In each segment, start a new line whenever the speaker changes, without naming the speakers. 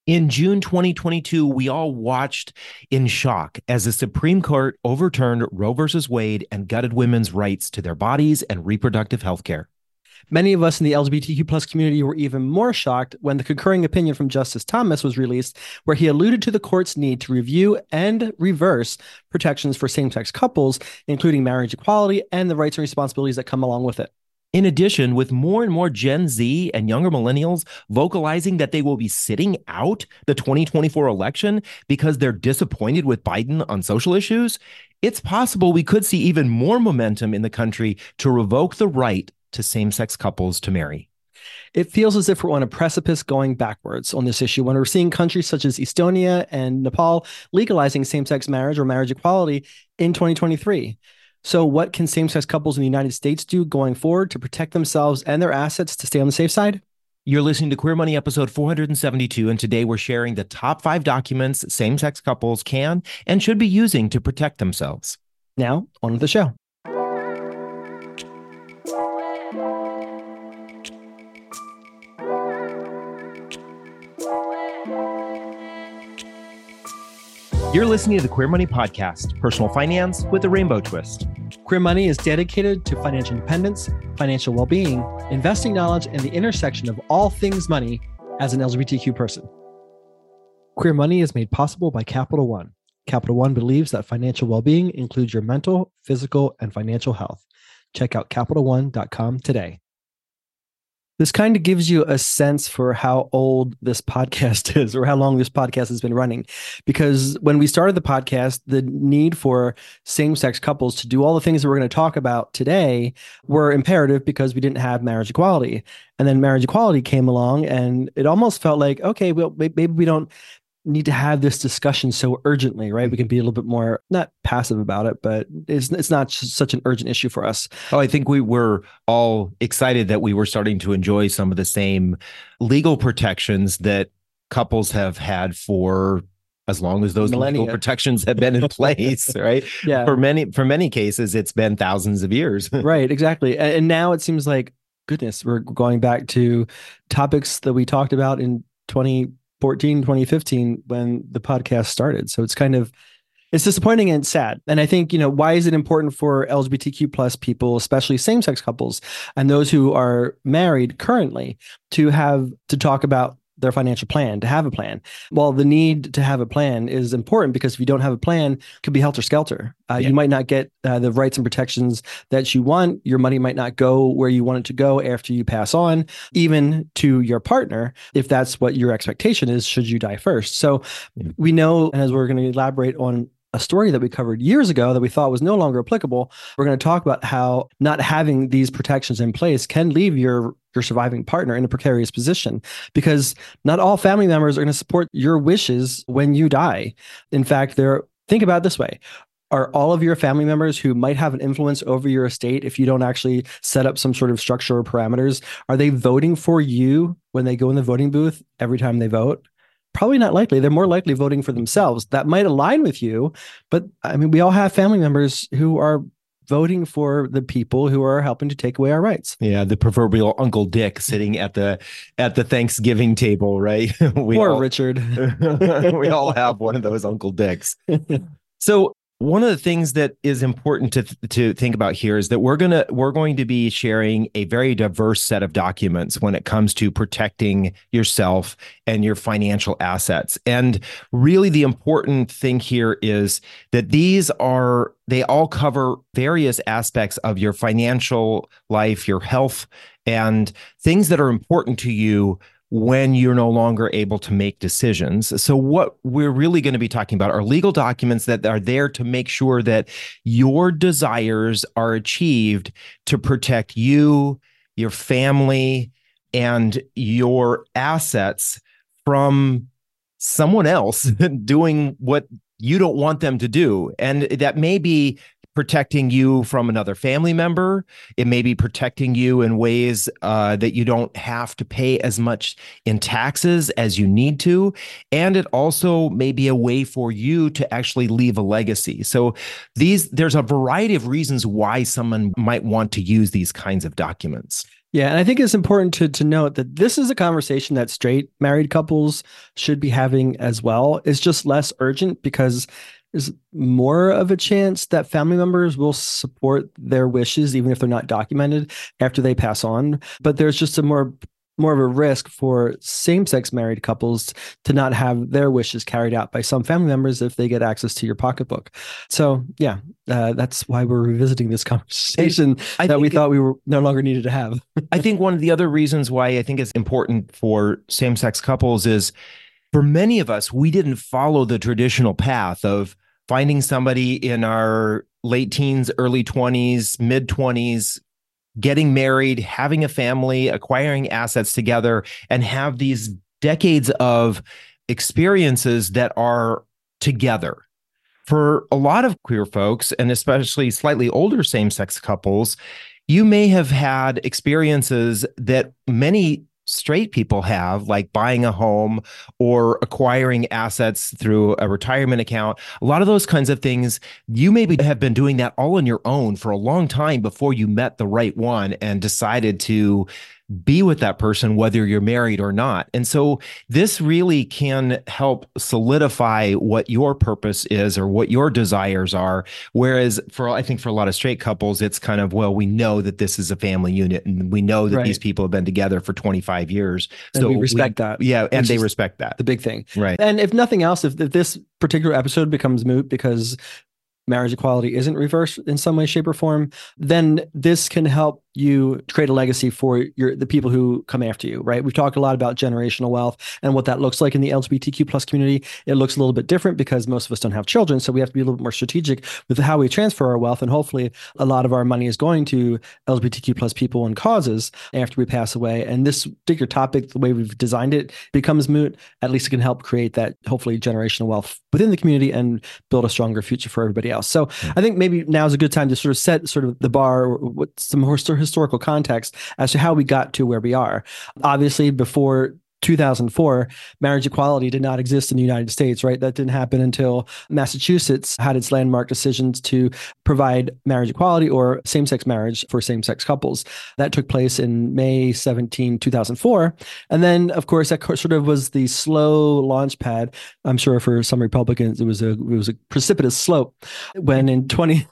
In June 2022, we all watched in shock as the Supreme Court overturned Roe versus Wade and gutted women's rights to their bodies and reproductive health care.
Many of us in the LGBTQ plus community were even more shocked when the concurring opinion from Justice Thomas was released, where he alluded to the court's need to review and reverse protections for same-sex couples, including marriage equality and the rights and responsibilities that come along with it.
In addition, with more and more Gen Z and younger millennials vocalizing that they will be sitting out the 2024 election because they're disappointed with Biden on social issues, it's possible we could see even more momentum in the country to revoke the right to same-sex couples to marry.
It feels as if we're on a precipice going backwards on this issue when we're seeing countries such as Estonia and Nepal legalizing same-sex marriage or marriage equality in 2023. So what can same-sex couples in the United States do going forward to protect themselves and their assets to stay on the safe side?
You're listening to Queer Money episode 472, and today we're sharing the top 5 documents same-sex couples can and should be using to protect themselves.
Now, on with the show.
You're listening to the Queer Money Podcast, personal finance with a rainbow twist.
Queer Money is dedicated to financial independence, financial well-being, investing knowledge, and the intersection of all things money as an LGBTQ person. Queer Money is made possible by Capital One. Capital One believes that financial well-being includes your mental, physical, and financial health. Check out CapitalOne.com today. This kind of gives you a sense for how old this podcast is or how long this podcast has been running. Because when we started the podcast, the need for same-sex couples to do all the things that we're going to talk about today were imperative because we didn't have marriage equality. And then marriage equality came along and it almost felt like, okay, well, maybe we don't need to have this discussion so urgently, right? We can be a little bit more, not passive about it, but it's not such an urgent issue for us.
Oh, I think we were all excited that we were starting to enjoy some of the same legal protections that couples have had for as long as those
Millennia.
legal protections have been in place, right?
Yeah.
For many cases, it's been thousands of years.
Right, exactly. And now it seems like, goodness, we're going back to topics that we talked about in 2015 when the podcast started. So it's disappointing and sad. And I think, why is it important for LGBTQ plus people, especially same-sex couples and those who are married currently, to talk about their financial plan, to have a plan? Well, the need to have a plan is important because if you don't have a plan, it could be helter-skelter. You might not get the rights and protections that you want. Your money might not go where you want it to go after you pass on, even to your partner, if that's what your expectation is, should you die first. So we know, and as we're going to elaborate on a story that we covered years ago that we thought was no longer applicable, we're going to talk about how not having these protections in place can leave your surviving partner in a precarious position, because not all family members are going to support your wishes when you die. In fact, think about it this way. Are all of your family members who might have an influence over your estate, if you don't actually set up some sort of structure or parameters, are they voting for you when they go in the voting booth every time they vote? Probably not likely. They're more likely voting for themselves. That might align with you, but I mean, we all have family members who are voting for the people who are helping to take away our rights.
Yeah, the proverbial Uncle Dick sitting at the Thanksgiving table, right?
Richard.
We all have one of those Uncle Dicks. So one of the things that is important to think about here is that we're going to be sharing a very diverse set of documents when it comes to protecting yourself and your financial assets. And really the important thing here is that they all cover various aspects of your financial life, your health, and things that are important to you when you're no longer able to make decisions. So what we're really going to be talking about are legal documents that are there to make sure that your desires are achieved to protect you, your family, and your assets from someone else doing what you don't want them to do. And that may be protecting you from another family member. It may be protecting you in ways that you don't have to pay as much in taxes as you need to. And it also may be a way for you to actually leave a legacy. So there's a variety of reasons why someone might want to use these kinds of documents.
Yeah, and I think it's important to note that this is a conversation that straight married couples should be having as well. It's just less urgent because there's more of a chance that family members will support their wishes, even if they're not documented after they pass on. But there's just a more of a risk for same-sex married couples to not have their wishes carried out by some family members if they get access to your pocketbook. So yeah, that's why we're revisiting this conversation that we thought we were no longer needed to have.
I think one of the other reasons why I think it's important for same-sex couples is, for many of us, we didn't follow the traditional path of finding somebody in our late teens, early 20s, mid 20s, getting married, having a family, acquiring assets together, and have these decades of experiences that are together. For a lot of queer folks, and especially slightly older same-sex couples, you may have had experiences that many straight people have, like buying a home or acquiring assets through a retirement account. A lot of those kinds of things, you maybe have been doing that all on your own for a long time before you met the right one and decided to be with that person, whether you're married or not. And so this really can help solidify what your purpose is or what your desires are. Whereas I think for a lot of straight couples, it's kind of, well, we know that this is a family unit and we know that these people have been together for 25 years.
So we respect that.
Yeah. And they respect that.
The big thing.
Right.
And if nothing else, if this particular episode becomes moot because marriage equality isn't reversed in some way, shape, or form, then this can help you create a legacy for the people who come after you, right? We've talked a lot about generational wealth and what that looks like in the LGBTQ plus community. It looks a little bit different because most of us don't have children. So we have to be a little bit more strategic with how we transfer our wealth. And hopefully a lot of our money is going to LGBTQ plus people and causes after we pass away. And this particular topic, the way we've designed it, becomes moot. At least it can help create that hopefully generational wealth within the community and build a stronger future for everybody else. So I think maybe now is a good time to sort of set sort of the bar, or what some historical context as to how we got to where we are. Obviously, before 2004, marriage equality did not exist in the United States, right? That didn't happen until Massachusetts had its landmark decisions to provide marriage equality or same-sex marriage for same-sex couples. That took place in May 17, 2004. And then, of course, that sort of was the slow launch pad. I'm sure for some Republicans, it was a precipitous slope when in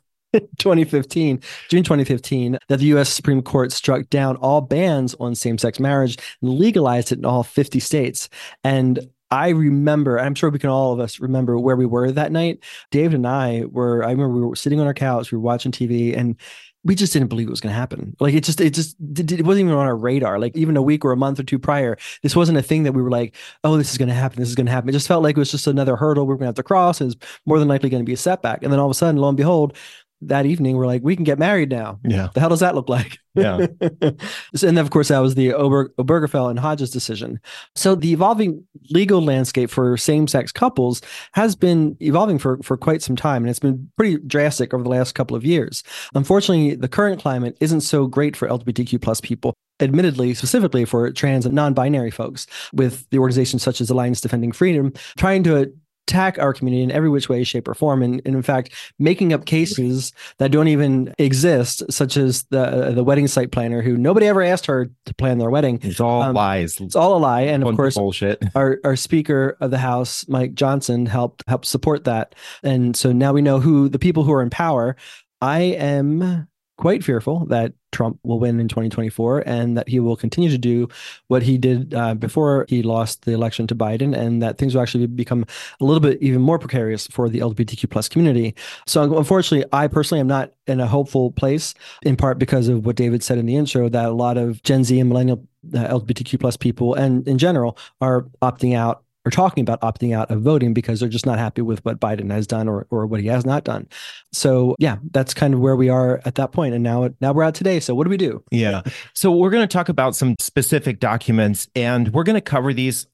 2015, June 2015, that the U.S. Supreme Court struck down all bans on same-sex marriage and legalized it in all 50 states. And I remember, I'm sure we can all of us remember where we were that night. David and I remember we were sitting on our couch, we were watching TV, and we just didn't believe it was going to happen. Like it wasn't even on our radar. Like even a week or a month or two prior, this wasn't a thing that we were like, oh, this is going to happen. This is going to happen. It just felt like it was just another hurdle we were going to have to cross. And it's more than likely going to be a setback. And then all of a sudden, lo and behold, that evening, we're like, we can get married now.
Yeah.
The hell does that look like?
Yeah.
And then, of course, that was the Obergefell and Hodges decision. So the evolving legal landscape for same-sex couples has been evolving for quite some time, and it's been pretty drastic over the last couple of years. Unfortunately, the current climate isn't so great for LGBTQ plus people, admittedly, specifically for trans and non-binary folks, with the organizations such as Alliance Defending Freedom trying to attack our community in every which way, shape, or form, and in fact, making up cases that don't even exist, such as the wedding site planner who nobody ever asked her to plan their wedding.
It's all lies.
It's all a lie, and of course,
bullshit.
Our Speaker of the House, Mike Johnson, helped support that, and so now we know who the people who are in power. I am quite fearful that Trump will win in 2024 and that he will continue to do what he did before he lost the election to Biden, and that things will actually become a little bit even more precarious for the LGBTQ plus community. So unfortunately, I personally am not in a hopeful place, in part because of what David said in the intro, that a lot of Gen Z and millennial LGBTQ plus people and in general are opting out or talking about opting out of voting because they're just not happy with what Biden has done or what he has not done. So yeah, that's kind of where we are at that point. And now we're out today. So what do we do?
Yeah. So we're going to talk about some specific documents, and we're going to cover these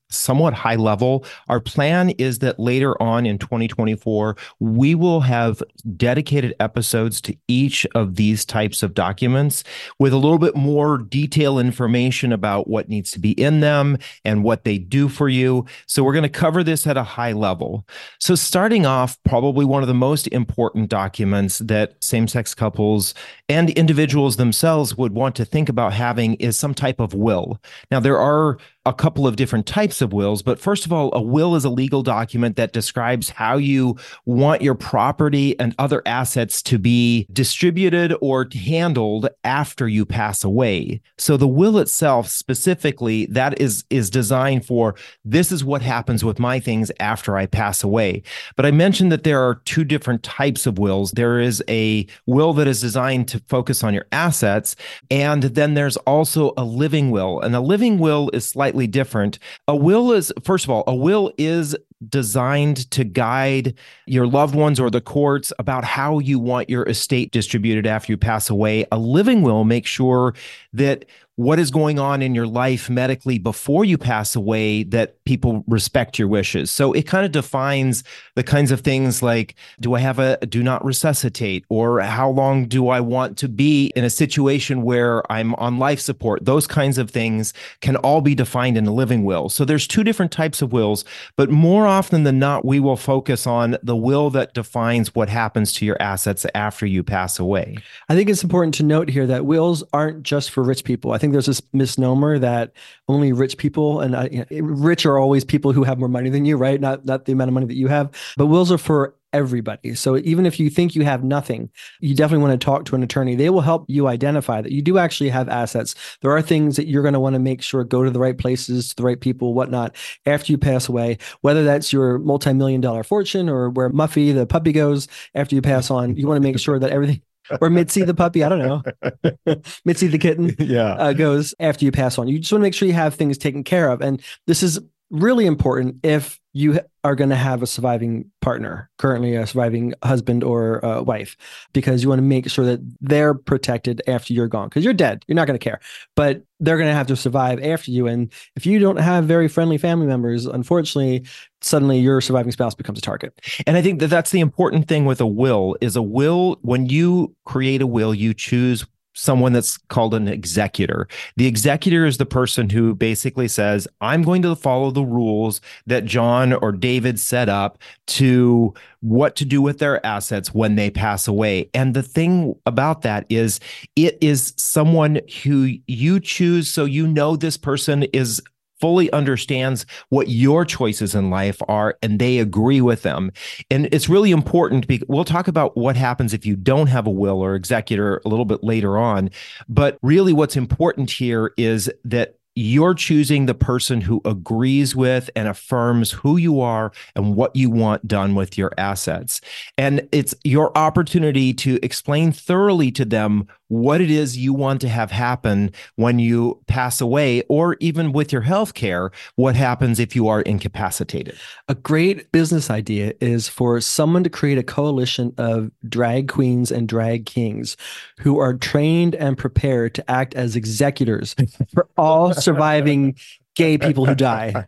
somewhat high level. Our plan is that later on in 2024, we will have dedicated episodes to each of these types of documents with a little bit more detailed information about what needs to be in them and what they do for you. So we're going to cover this at a high level. So starting off, probably one of the most important documents that same-sex couples and individuals themselves would want to think about having is some type of will. Now, there are a couple of different types of wills, but first of all, a will is a legal document that describes how you want your property and other assets to be distributed or handled after you pass away. So the will itself specifically, that is designed for, this is what happens with my things after I pass away. But I mentioned that there are two different types of wills. There is a will that is designed to focus on your assets, and then there's also a living will. And a living will is slightly different. A will is, first of all, a will is designed to guide your loved ones or the courts about how you want your estate distributed after you pass away. A living will makes sure that what is going on in your life medically before you pass away, that people respect your wishes. So it kind of defines the kinds of things like, do I have a do not resuscitate, or how long do I want to be in a situation where I'm on life support? Those kinds of things can all be defined in a living will. So there's two different types of wills, but more often than not, we will focus on the will that defines what happens to your assets after you pass away.
I think it's important to note here that wills aren't just for rich people. I think there's this misnomer that only rich people, and rich are always people who have more money than you, right? Not the amount of money that you have, but wills are for everybody. So even if you think you have nothing, you definitely want to talk to an attorney. They will help you identify that you do actually have assets. There are things that you're going to want to make sure go to the right places, to the right people, whatnot, after you pass away, whether that's your multi-million-dollar fortune or where Muffy, the puppy, goes after you pass on. You want to make sure that everything, or Mitzi the puppy, I don't know, Mitzi the kitten, goes after you pass on. You just want to make sure you have things taken care of. And this is really important if you are going to have a surviving partner, currently a surviving husband or wife, because you want to make sure that they're protected after you're gone, because you're dead. You're not going to care, but they're going to have to survive after you. And if you don't have very friendly family members, unfortunately, suddenly your surviving spouse becomes a target.
And I think that that's the important thing with a will. Is a will, when you create a will, you choose someone that's called an executor. The executor is the person who basically says, I'm going to follow the rules that John or David set up to what to do with their assets when they pass away. And the thing about that is, it is someone who you choose, so you know this person is fully understands what your choices in life are, and they agree with them. And it's really important because we'll talk about what happens if you don't have a will or executor a little bit later on. But really what's important here is that you're choosing the person who agrees with and affirms who you are and what you want done with your assets. And it's your opportunity to explain thoroughly to them what it is you want to have happen when you pass away, or even with your health care, what happens if you are incapacitated.
A great business idea is for someone to create a coalition of drag queens and drag kings who are trained and prepared to act as executors for all surviving gay people who die.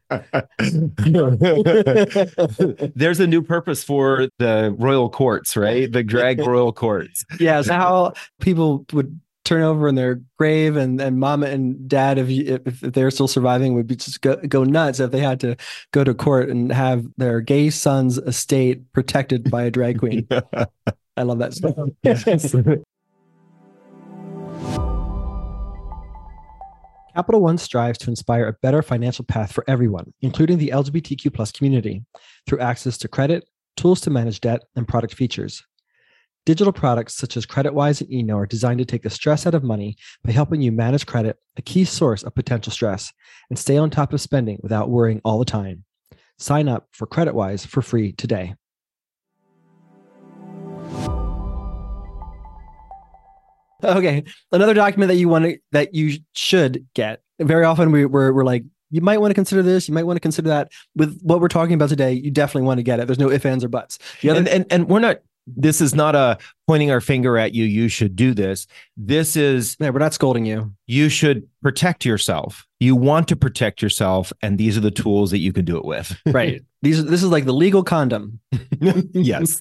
There's a new purpose for the royal courts, right? The drag royal courts.
Yeah, so how people would turn over in their grave, and mama and dad, if they're still surviving, would be just go nuts if they had to go to court and have their gay son's estate protected by a drag queen. I love that stuff.
Yes.
Capital One strives to inspire a better financial path for everyone, including the LGBTQ plus community, through access to credit, tools to manage debt, and product features. Digital products such as CreditWise and Eno are designed to take the stress out of money by helping you manage credit, a key source of potential stress, and stay on top of spending without worrying all the time. Sign up for CreditWise for free today. Okay, another document that you should get. Very often we're like, you might want to consider this, you might want to consider that. With what we're talking about today, you definitely want to get it. There's no ifs, ands, or buts.
And we're not. This is not a pointing our finger at you. You should do this. This is,
Yeah, we're not scolding you.
you should protect yourself. You want to protect yourself. And these are the tools that you can do it with.
Right. This is like the legal condom.
Yes.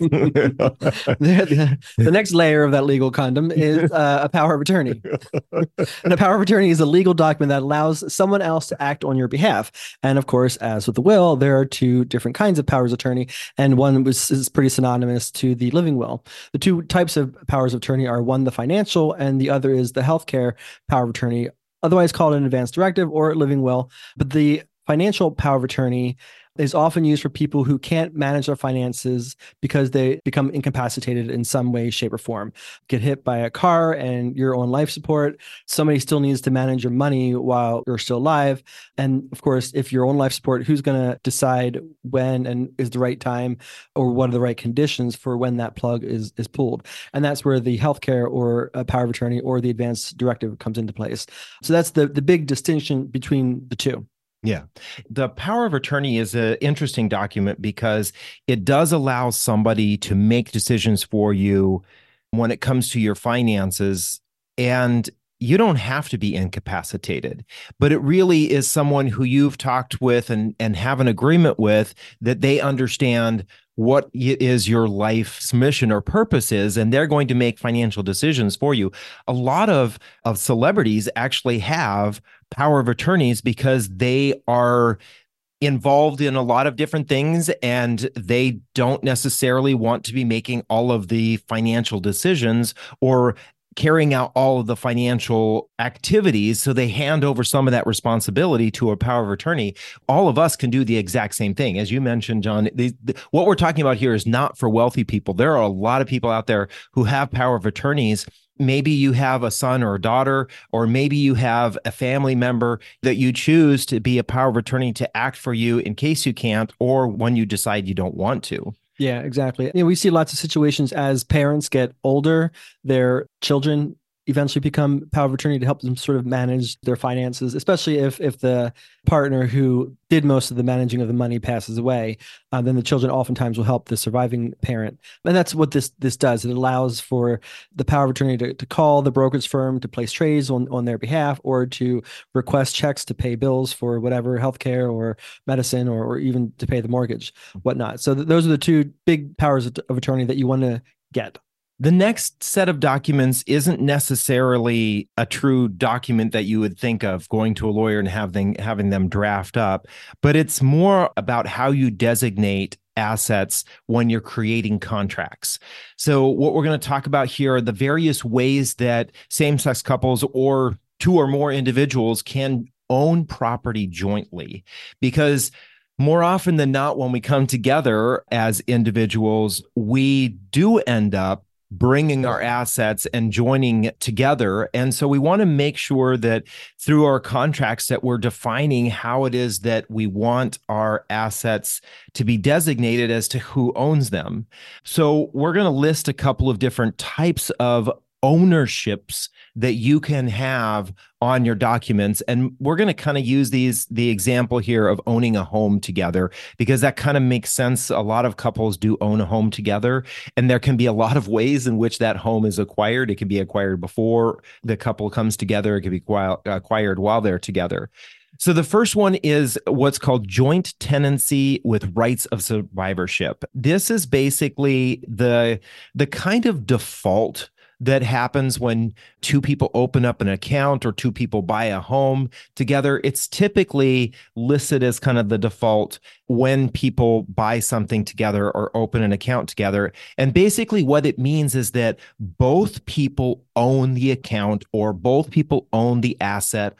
The next layer of that legal condom is a power of attorney. And a power of attorney is a legal document that allows someone else to act on your behalf. And of course, as with the will, there are two different kinds of powers of attorney, and one is pretty synonymous to the living will. The two types of powers of attorney are one, the financial, and the other is the healthcare power of attorney, otherwise called an advance directive or living will. But the financial power of attorney is often used for people who can't manage their finances because they become incapacitated in some way, shape, or form. Get hit by a car and you're on life support. Somebody still needs to manage your money while you're still alive. And of course, if you're on life support, who's going to decide when and is the right time or what are the right conditions for when that plug is pulled? And that's where the healthcare or power of attorney or the advance directive comes into place. So that's the big distinction between the two.
Yeah. The power of attorney is an interesting document because it does allow somebody to make decisions for you when it comes to your finances. And you don't have to be incapacitated, but it really is someone who you've talked with and have an agreement with, that they understand what is your life's mission or purpose is, and they're going to make financial decisions for you. A lot of celebrities actually have power of attorneys because they are involved in a lot of different things and they don't necessarily want to be making all of the financial decisions or carrying out all of the financial activities. So they hand over some of that responsibility to a power of attorney. All of us can do the exact same thing. As you mentioned, John, what we're talking about here is not for wealthy people. There are a lot of people out there who have power of attorneys. Maybe you have a son or a daughter, or maybe you have a family member that you choose to be a power of attorney to act for you in case you can't, or when you decide you don't want to.
Yeah, exactly. We see lots of situations as parents get older, their children eventually become power of attorney to help them sort of manage their finances, especially if the partner who did most of the managing of the money passes away. Then the children oftentimes will help the surviving parent. And that's what this does. It allows for the power of attorney to call the brokerage firm to place trades on their behalf, or to request checks to pay bills for whatever healthcare or medicine, or even to pay the mortgage, whatnot. So those are the two big powers of attorney that you want to get.
The next set of documents isn't necessarily a true document that you would think of going to a lawyer and having them draft up, but it's more about how you designate assets when you're creating contracts. So what we're going to talk about here are the various ways that same-sex couples or two or more individuals can own property jointly, because more often than not, when we come together as individuals, we do end up bringing our assets and joining together. And so we want to make sure that through our contracts that we're defining how it is that we want our assets to be designated as to who owns them. So we're going to list a couple of different types of ownerships that you can have on your documents. And we're going to kind of use the example here of owning a home together, because that kind of makes sense. A lot of couples do own a home together, and there can be a lot of ways in which that home is acquired. It can be acquired before the couple comes together. It can be acquired while they're together. So the first one is what's called joint tenancy with rights of survivorship. This is basically the kind of default that happens when two people open up an account or two people buy a home together. It's typically listed as kind of the default when people buy something together or open an account together. And basically what it means is that both people own the account or both people own the asset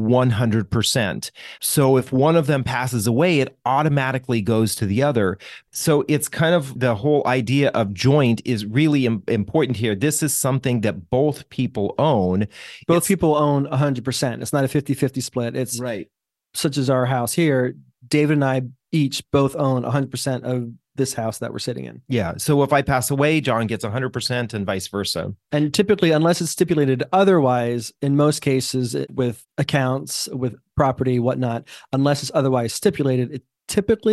100%. So if one of them passes away, it automatically goes to the other. So it's kind of the whole idea of joint is really important here. This is something that both people own.
Both people own 100%. It's not a 50-50 split. It's
right.
Such as our house here, David and I each both own 100% of this house that we're sitting in.
Yeah. So if I pass away, John gets 100% and vice versa.
And typically, unless it's stipulated otherwise, in most cases with accounts, with property, whatnot, unless it's otherwise stipulated, it typically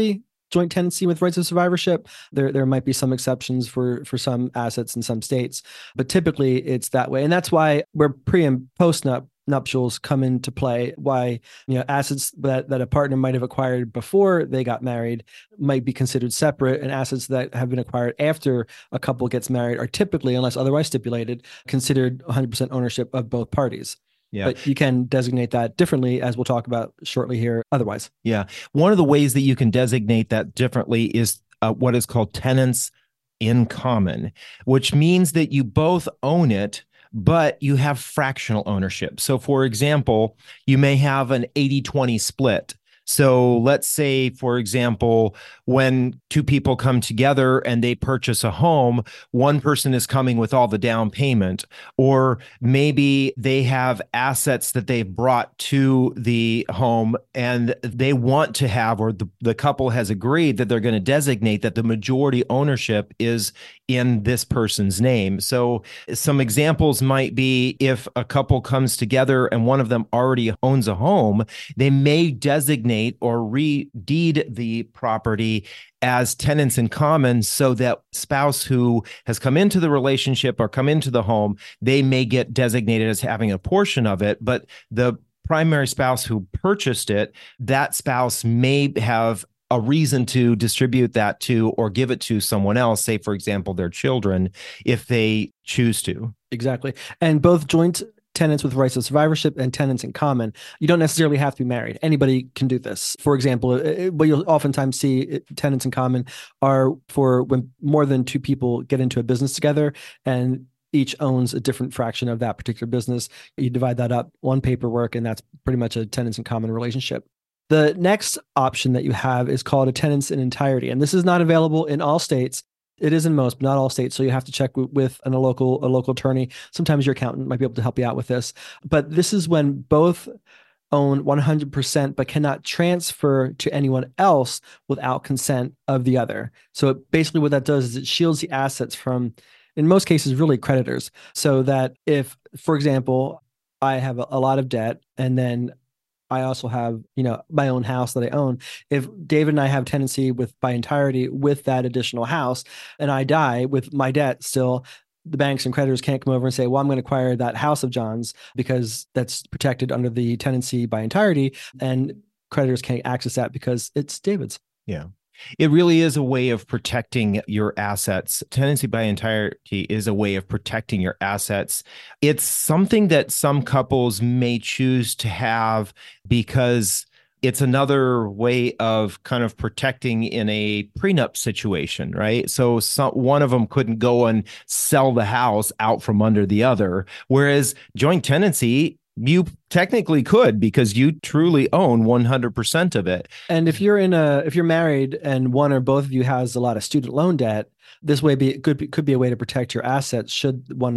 joint tenancy with rights of survivorship. There might be some exceptions for some assets in some states, but typically it's that way. And that's why where pre and post nuptials come into play, why assets that a partner might have acquired before they got married might be considered separate, and assets that have been acquired after a couple gets married are typically, unless otherwise stipulated, considered 100% ownership of both parties. Yeah. But you can designate that differently, as we'll talk about shortly here otherwise.
Yeah. One of the ways that you can designate that differently is what is called tenants in common, which means that you both own it, but you have fractional ownership. So for example, you may have an 80-20 split. So let's say, for example, when two people come together and they purchase a home, one person is coming with all the down payment, or maybe they have assets that they've brought to the home and they want to have, or the couple has agreed that they're going to designate that the majority ownership is in this person's name. So some examples might be if a couple comes together and one of them already owns a home, they may designate or re-deed the property as tenants in common, so that spouse who has come into the relationship or come into the home, they may get designated as having a portion of it, but the primary spouse who purchased it, that spouse may have a reason to distribute that to or give it to someone else, say, for example, their children, if they choose to.
Exactly. And both joint tenants with rights of survivorship and tenants in common, you don't necessarily have to be married. Anybody can do this. For example, what you'll oftentimes see tenants in common are for when more than two people get into a business together and each owns a different fraction of that particular business. You divide that up, one paperwork, and that's pretty much a tenants in common relationship. The next option that you have is called a tenants in entirety. And this is not available in all states. It is in most, but not all states. So you have to check with a local attorney. Sometimes your accountant might be able to help you out with this. But this is when both own 100%, but cannot transfer to anyone else without consent of the other. So basically what that does is it shields the assets from, in most cases, really creditors. So that if, for example, I have a lot of debt and then I also have, my own house that I own. If David and I have tenancy by entirety with that additional house and I die with my debt still, the banks and creditors can't come over and say, well, I'm going to acquire that house of John's because that's protected under the tenancy by entirety. And creditors can't access that because it's David's.
Yeah. It really is a way of protecting your assets. Tenancy by entirety is a way of protecting your assets. It's something that some couples may choose to have because it's another way of kind of protecting in a prenup situation, right? So one of them couldn't go and sell the house out from under the other, whereas joint tenancy, you technically could because you truly own 100% of it.
And if you're married and one or both of you has a lot of student loan debt, this way could be a way to protect your assets should one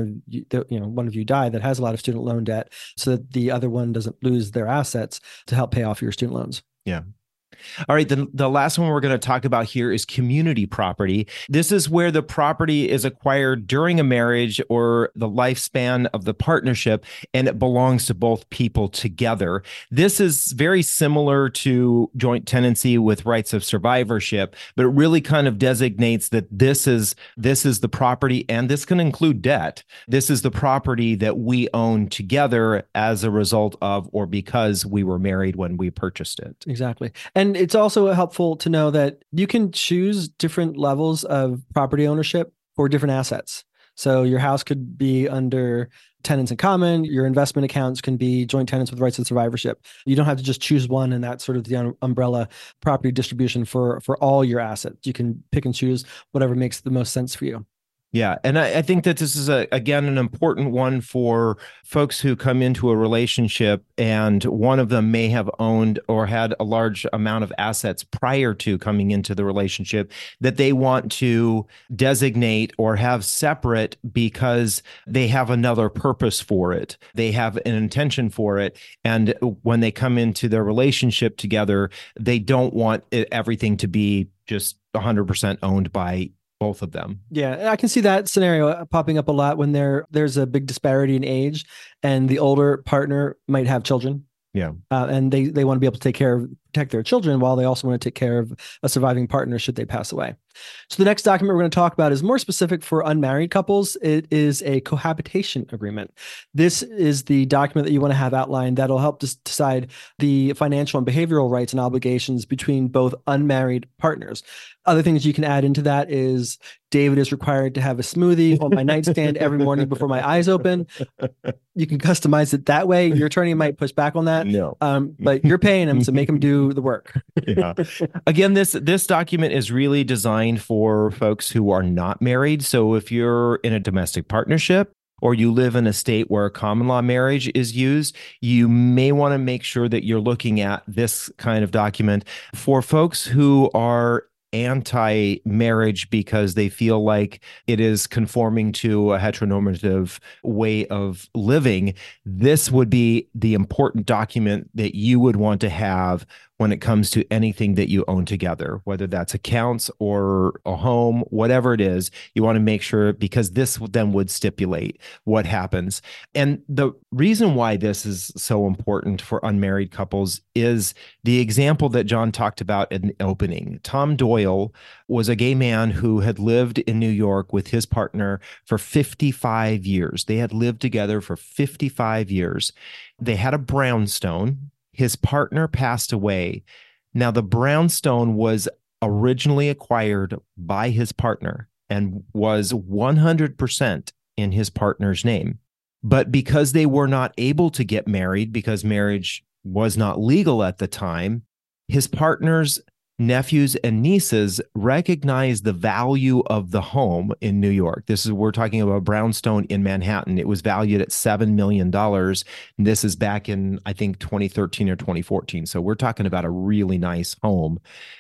of you die that has a lot of student loan debt, so that the other one doesn't lose their assets to help pay off your student loans.
Yeah. All right. The last one we're going to talk about here is community property. This is where the property is acquired during a marriage or the lifespan of the partnership, and it belongs to both people together. This is very similar to joint tenancy with rights of survivorship, but it really kind of designates that this is the property, and this can include debt. This is the property that we own together as a result of or because we were married when we purchased it.
Exactly. And it's also helpful to know that you can choose different levels of property ownership for different assets. So your house could be under tenants in common. Your investment accounts can be joint tenants with rights of survivorship. You don't have to just choose one, and that's sort of the umbrella property distribution for all your assets. You can pick and choose whatever makes the most sense for you.
Yeah. And I think that this is, again, an important one for folks who come into a relationship and one of them may have owned or had a large amount of assets prior to coming into the relationship that they want to designate or have separate because they have another purpose for it. They have an intention for it. And when they come into their relationship together, they don't want everything to be just 100% owned by both of them.
Yeah, I can see that scenario popping up a lot when there's a big disparity in age and the older partner might have children.
Yeah.
And they want to be able to take care of protect their children while they also want to take care of a surviving partner should they pass away. So the next document we're going to talk about is more specific for unmarried couples. It is a cohabitation agreement. This is the document that you want to have outlined that'll help decide the financial and behavioral rights and obligations between both unmarried partners. Other things you can add into that is David is required to have a smoothie on my nightstand every morning before my eyes open. You can customize it that way. Your attorney might push back on that.
No.
But you're paying him to make him do the work.
Yeah. Again, this document is really designed for folks who are not married. So if you're in a domestic partnership or you live in a state where common law marriage is used, you may want to make sure that you're looking at this kind of document. For folks who are anti-marriage because they feel like it is conforming to a heteronormative way of living, this would be the important document that you would want to have when it comes to anything that you own together, whether that's accounts or a home, whatever it is. You want to make sure, because this then would stipulate what happens. And the reason why this is so important for unmarried couples is the example that John talked about in the opening. Tom Doyle was a gay man who had lived in New York with his partner for 55 years. They had lived together for 55 years. They had a brownstone. His partner passed away. Now, the brownstone was originally acquired by his partner and was 100% in his partner's name. But because they were not able to get married, because marriage was not legal at the time, his partner's nephews and nieces recognized the value of the home in New York. We're talking about a brownstone in Manhattan. It was valued at $7 million. This is back in, I think, 2013 or 2014. So we're talking about a really nice home.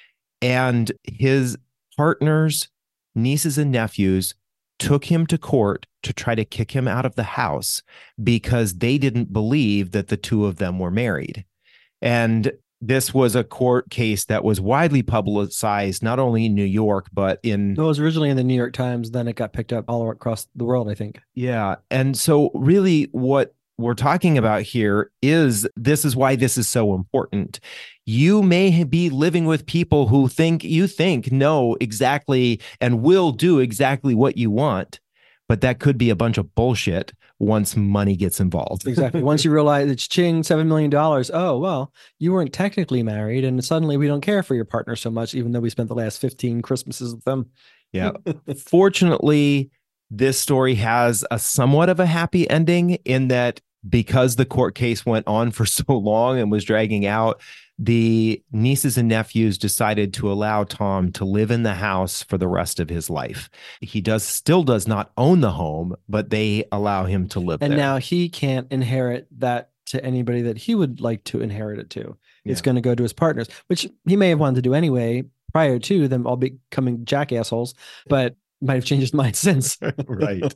And his partner's nieces and nephews took him to court to try to kick him out of the house because they didn't believe that the two of them were married. And this was a court case that was widely publicized, not only in New York, but in...
It was originally in the New York Times, then it got picked up all across the world, I think.
Yeah. And so really what we're talking about here is, this is why this is so important. You may be living with people who you think know exactly and will do exactly what you want, but that could be a bunch of bullshit once money gets involved.
Exactly. Once you realize it's $7 million. Oh, well, you weren't technically married, and suddenly we don't care for your partner so much, even though we spent the last 15 Christmases with them.
Yeah. Fortunately, this story has a somewhat of a happy ending in that because the court case went on for so long and was dragging out, the nieces and nephews decided to allow Tom to live in the house for the rest of his life. He still does not own the home, but they allow him to live there.
And now he can't inherit that to anybody that he would like to inherit it to. It's going to go to his partners, which he may have wanted to do anyway prior to them all becoming jackassholes, but might have changed his mind since.
Right.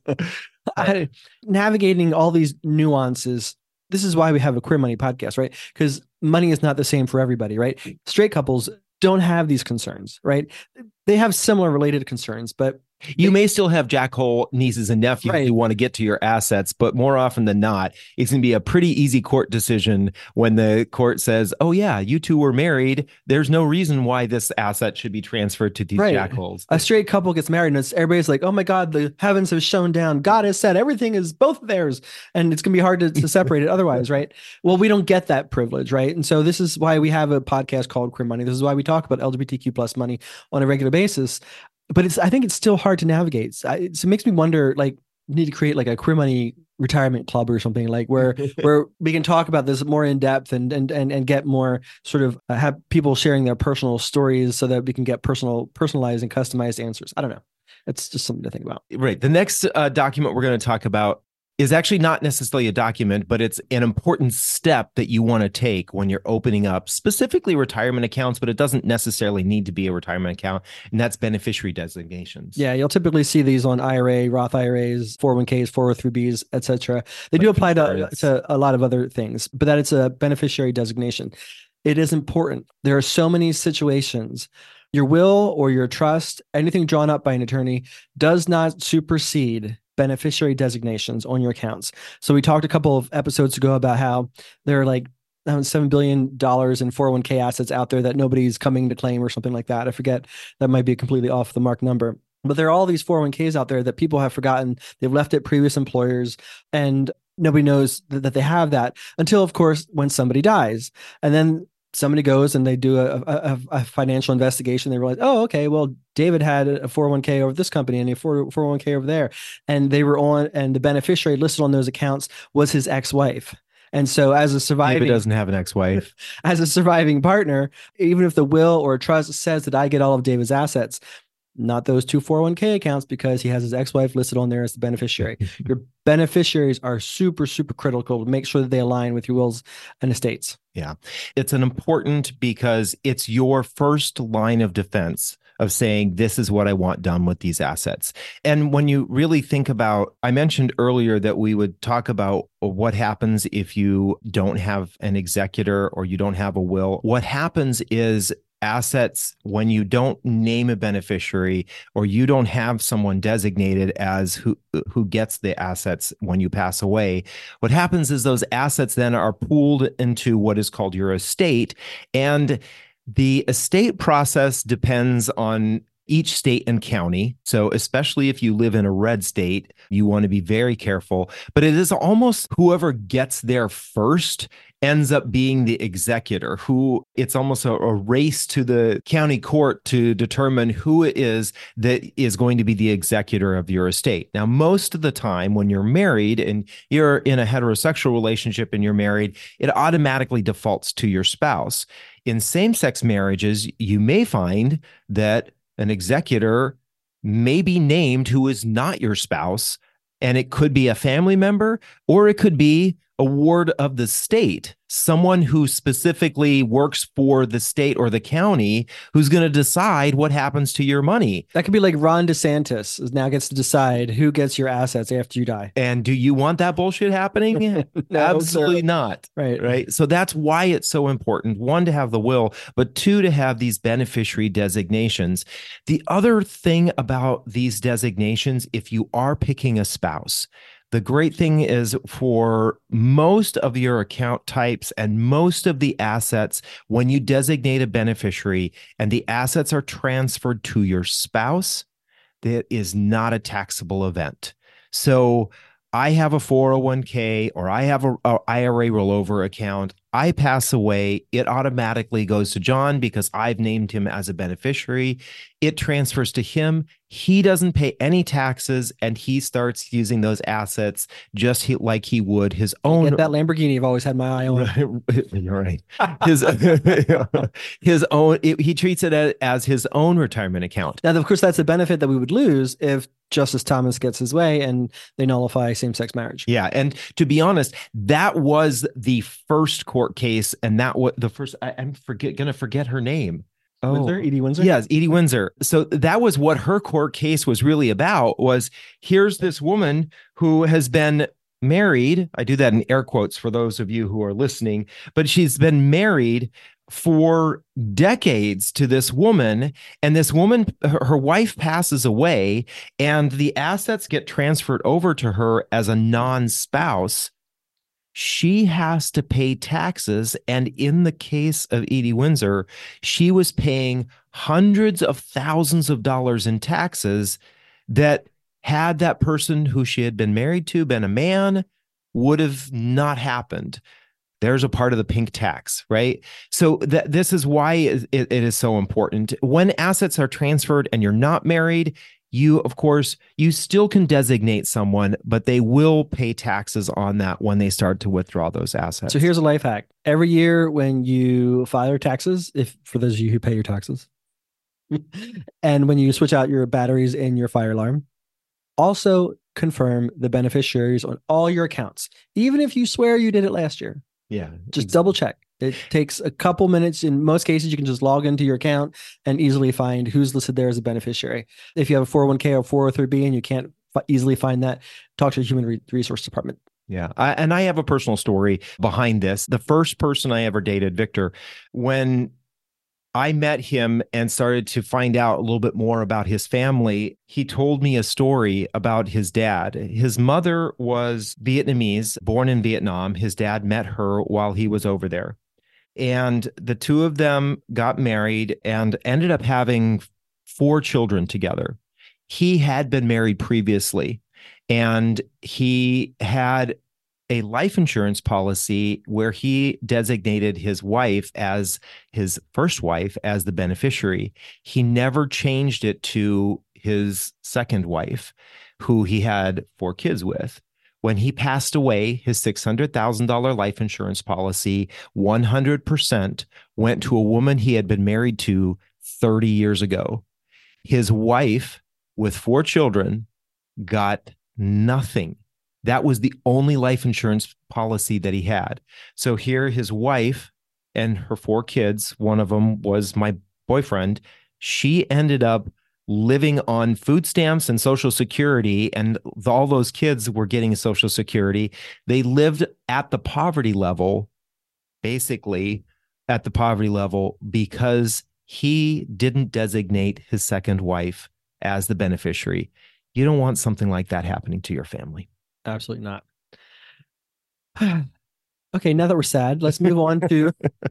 Navigating all these nuances. This is why we have a Queer Money podcast, right? Because money is not the same for everybody, right? Straight couples don't have these concerns, right? They have similar related concerns, but
you may still have jackhole nieces and nephews who want to get to your assets, but more often than not, it's going to be a pretty easy court decision when the court says, oh yeah, you two were married. There's no reason why this asset should be transferred to these jackholes.
A straight couple gets married and everybody's like, oh my God, the heavens have shone down. God has said everything is both theirs. And it's going to be hard to separate it otherwise, right? Well, we don't get that privilege, right? And so this is why we have a podcast called Queer Money. This is why we talk about LGBTQ plus money on a regular basis. But I think it's still hard to navigate. It makes me wonder, like, we need to create like a Queer Money retirement club or something, like where we can talk about this more in depth and get more sort of have people sharing their personal stories so that we can get personalized and customized answers. I don't know. It's just something to think about.
Right. The next document we're going to talk about is actually not necessarily a document, but it's an important step that you want to take when you're opening up specifically retirement accounts, but it doesn't necessarily need to be a retirement account, and that's beneficiary designations.
Yeah, you'll typically see these on IRA, Roth IRAs, 401ks, 403bs, etc. They do apply to a lot of other things, but that it's a beneficiary designation. It is important. There are so many situations. Your will or your trust, anything drawn up by an attorney, does not supersede beneficiary designations on your accounts. So we talked a couple of episodes ago about how there are like $7 billion in 401k assets out there that nobody's coming to claim or something like that. I forget. That might be a completely off the mark number. But there are all these 401ks out there that people have forgotten. They've left at previous employers, and nobody knows that they have that until, of course, when somebody dies. And then somebody goes and they do a financial investigation. They realize, oh, okay, well, David had a 401k over this company and a 401k over there. And they were on, and the beneficiary listed on those accounts was his ex-wife. And so as a surviving...
David doesn't have an ex-wife.
As a surviving partner, even if the will or trust says that I get all of David's assets, not those two 401k accounts, because he has his ex-wife listed on there as the beneficiary. Your beneficiaries are super, super critical to make sure that they align with your wills and estates.
Yeah. It's an important because it's your first line of defense of saying, this is what I want done with these assets. And when you really think about, I mentioned earlier that we would talk about what happens if you don't have an executor or you don't have a will. What happens is assets, when you don't name a beneficiary or you don't have someone designated as who gets the assets when you pass away, what happens is those assets then are pooled into what is called your estate. And the estate process depends on each state and county. So especially if you live in a red state, you want to be very careful. But it is almost whoever gets there first ends up being the executor, who it's almost a race to the county court to determine who it is that is going to be the executor of your estate. Now, most of the time when you're married and you're in a heterosexual relationship and you're married, it automatically defaults to your spouse. In same-sex marriages, you may find that an executor may be named who is not your spouse, and it could be a family member, or it could be a ward of the state, someone who specifically works for the state or the county who's going to decide what happens to your money.
That could be like Ron DeSantis now gets to decide who gets your assets after you die.
And do you want that bullshit happening? No, absolutely not. Right. So that's why it's so important, one, to have the will, but two, to have these beneficiary designations. The other thing about these designations, if you are picking a spouse, the great thing is for most of your account types and most of the assets, when you designate a beneficiary and the assets are transferred to your spouse, that is not a taxable event. So I have a 401k or I have a IRA rollover account. I pass away, it automatically goes to John because I've named him as a beneficiary. It transfers to him. He doesn't pay any taxes, and he starts using those assets just like he would his own.
Get that Lamborghini I've always had my eye on.
You're right. His own. He treats it as his own retirement account.
Now, of course, that's a benefit that we would lose if Justice Thomas gets his way and they nullify same-sex marriage.
Yeah, and to be honest, that was the first court case, and that was the first. I'm gonna forget her name.
Windsor? Edie Windsor?
Yes, Edie Windsor. So that was what her court case was really about, was here's this woman who has been married. I do that in air quotes for those of you who are listening, but she's been married for decades to this woman, and this woman, her wife passes away, and the assets get transferred over to her as a non-spouse. She has to pay taxes. And in the case of Edie Windsor, she was paying hundreds of thousands of dollars in taxes that, had that person who she had been married to been a man, would have not happened. There's a part of the pink tax, right? So this is why it is so important. When assets are transferred and you're not married, you, of course, you still can designate someone, but they will pay taxes on that when they start to withdraw those assets.
So here's a life hack. Every year when you file your taxes, for those of you who pay your taxes, and when you switch out your batteries in your fire alarm, also confirm the beneficiaries on all your accounts, even if you swear you did it last year.
Yeah.
Just double check. It takes a couple minutes. In most cases, you can just log into your account and easily find who's listed there as a beneficiary. If you have a 401k or 403b and you can't easily find that, talk to the human resource department.
Yeah. And I have a personal story behind this. The first person I ever dated, Victor, when I met him and started to find out a little bit more about his family, he told me a story about his dad. His mother was Vietnamese, born in Vietnam. His dad met her while he was over there. And the two of them got married and ended up having 4 children together. He had been married previously, and he had a life insurance policy where he designated his wife as his first wife as the beneficiary. He never changed it to his second wife, who he had 4 kids with. When he passed away, his $600,000 life insurance policy, 100% went to a woman he had been married to 30 years ago. His wife, with 4 children, got nothing. That was the only life insurance policy that he had. So here, his wife and her 4 kids, one of them was my boyfriend, she ended up living on food stamps and Social Security, and all those kids were getting Social Security. They lived at the poverty level, basically at the poverty level, because he didn't designate his second wife as the beneficiary. You don't want something like that happening to your family.
Absolutely not. Okay, now that we're sad, let's move on to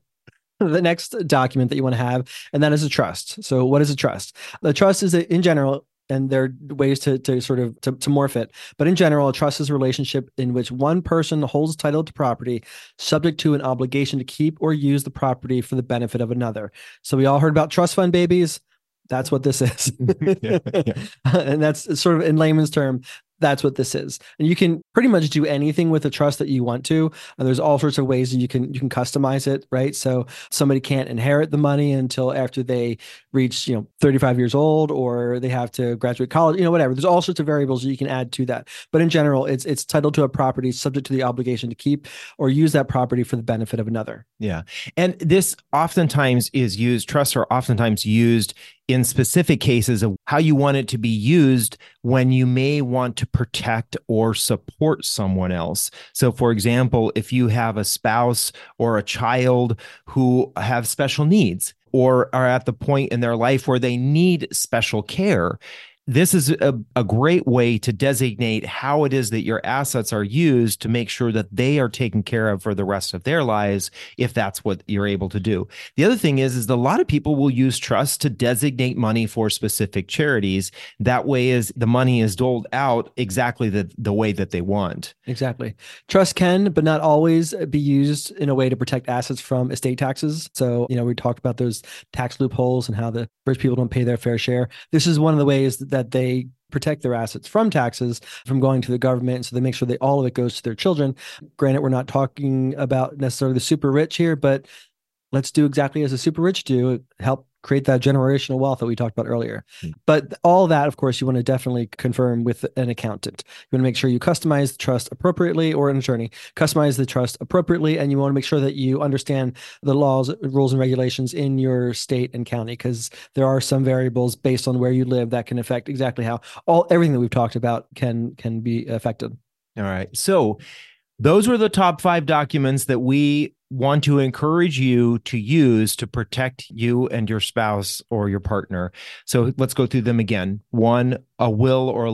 the next document that you want to have, and that is a trust. So what is a trust? The trust is in general, and there are ways to morph it, but in general, a trust is a relationship in which one person holds title to property subject to an obligation to keep or use the property for the benefit of another. So we all heard about trust fund babies. That's what this is. Yeah. And that's sort of in layman's term, that's what this is. And you can pretty much do anything with a trust that you want to. And there's all sorts of ways that you can customize it, right? So somebody can't inherit the money until after they reach, 35 years old, or they have to graduate college, whatever. There's all sorts of variables that you can add to that. But in general, it's titled to a property subject to the obligation to keep or use that property for the benefit of another.
Yeah. And this oftentimes is used, trusts are oftentimes used in specific cases of how you want it to be used when you may want to protect or support someone else. So, for example, if you have a spouse or a child who have special needs or are at the point in their life where they need special care, this is a great way to designate how it is that your assets are used to make sure that they are taken care of for the rest of their lives, if that's what you're able to do. The other thing is a lot of people will use trusts to designate money for specific charities. That way is the money is doled out exactly the way that they want.
Exactly. Trust can, but not always, be used in a way to protect assets from estate taxes. So, we talked about those tax loopholes and how the rich people don't pay their fair share. This is one of the ways that they protect their assets from taxes, from going to the government. So they make sure that all of it goes to their children. Granted, we're not talking about necessarily the super rich here, but let's do exactly as the super rich do, help create that generational wealth that we talked about earlier. But all that, of course, you want to definitely confirm with an accountant. You want to make sure you customize the trust appropriately, or an attorney, customize the trust appropriately. And you want to make sure that you understand the laws, rules, and regulations in your state and county, because there are some variables based on where you live that can affect exactly how everything that we've talked about can be affected.
All right. So those were the top 5 documents that we want to encourage you to use to protect you and your spouse or your partner. So let's go through them again. 1, a will or a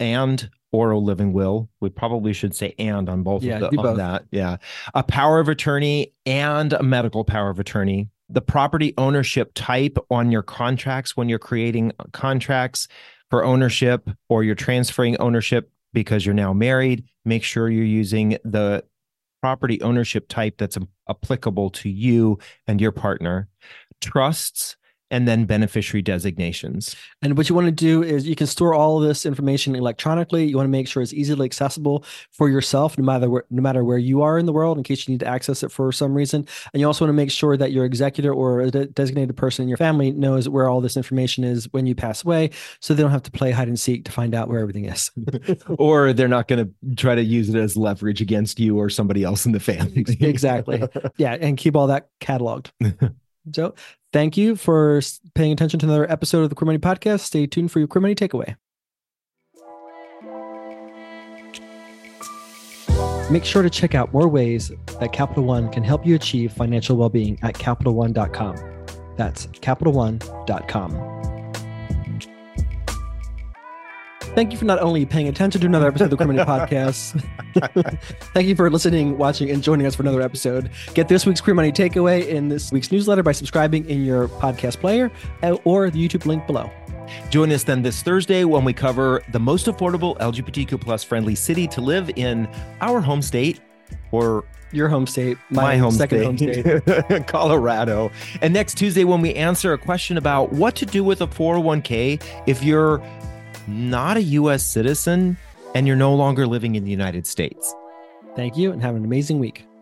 living will. We probably should say "and" on both of that. Yeah. A power of attorney and a medical power of attorney. The property ownership type on your contracts when you're creating contracts for ownership, or you're transferring ownership because you're now married. Make sure you're using the property ownership type that's applicable to you and your partner. Trusts, and then beneficiary designations.
And what you want to do is you can store all of this information electronically. You want to make sure it's easily accessible for yourself, no matter where you are in the world, in case you need to access it for some reason. And you also want to make sure that your executor or a designated person in your family knows where all this information is when you pass away, so they don't have to play hide and seek to find out where everything is.
Or they're not going to try to use it as leverage against you or somebody else in the family.
Exactly. Yeah, and keep all that cataloged. So thank you for paying attention to another episode of the Queer Money Podcast. Stay tuned for your Queer Money Takeaway. Make sure to check out more ways that Capital One can help you achieve financial well-being at CapitalOne.com. That's CapitalOne.com. Thank you for not only paying attention to another episode of the Queer Money Podcast. Thank you for listening, watching, and joining us for another episode. Get this week's Queer Money takeaway in this week's newsletter by subscribing in your podcast player or the YouTube link below.
Join us then this Thursday when we cover the most affordable LGBTQ plus friendly city to live in our home state, or
your home state,
my home
second
state,
home state,
Colorado. And next Tuesday when we answer a question about what to do with a 401k if you're not a U.S. citizen and you're no longer living in the United States.
Thank you and have an amazing week.